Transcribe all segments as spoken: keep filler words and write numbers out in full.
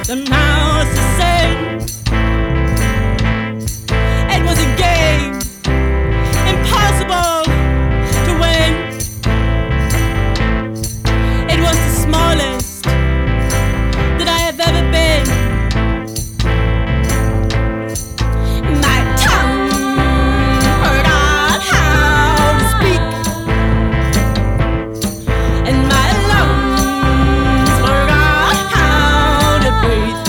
somehow it's the same. It was a game, impossible to win. It was the smallest that I have ever been. My tongue forgot how to speak, and my lungs forgot how to breathe,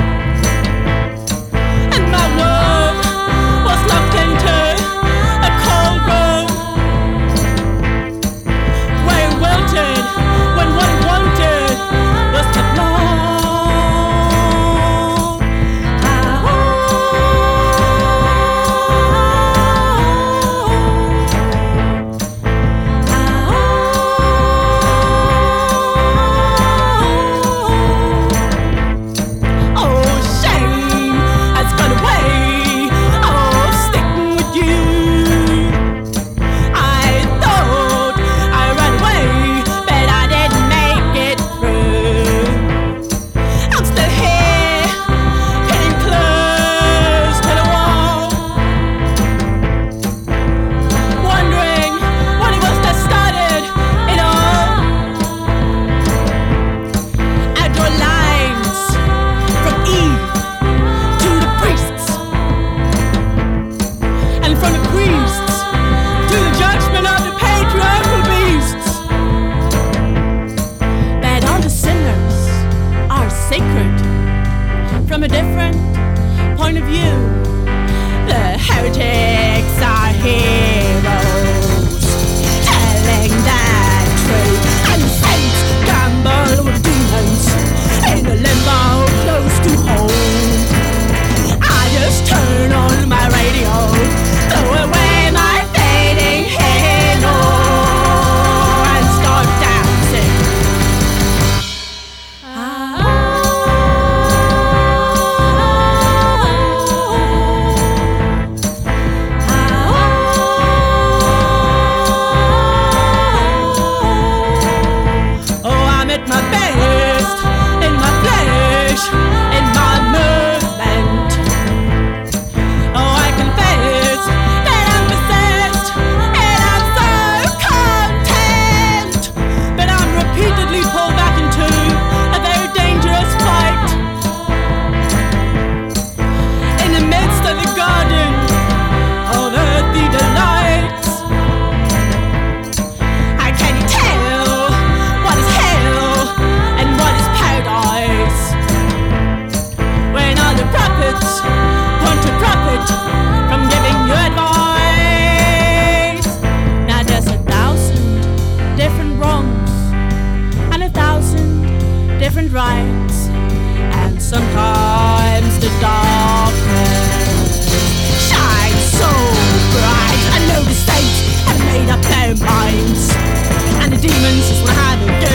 and my world was locked into a cold room where it wilted when what it wanted was to blow. Oh, shame has gone away of sticking with you. I thought I ran away, but I didn't make it through. I'm still here, getting close to the wall, wondering what it was that started it all. I draw lines from Eve to the priests, and from the priests to the judgment of the patriarchal beasts. But all the sinners are sacred from a different point of view. The heretics are heroes, telling that truth, and the saints gamble with demons in a limbo close to home. I just turn on my radio, throw away my fading halo, and start dancing. Oh, I'm at my best, in my flesh, in my movement. Oh, I confess that I'm possessed, and I'm so content. But I'm repeatedly pulled back into a very dangerous fight. In the midst of the garden of earthly delights, I can't tell what is hell and what is paradise, when all the prophets want to profit from giving you advice. Now there's a thousand different wrongs and a thousand different rights, and sometimes the darkness shines so bright. I know the saints have made up their minds, and the demons just wanna have a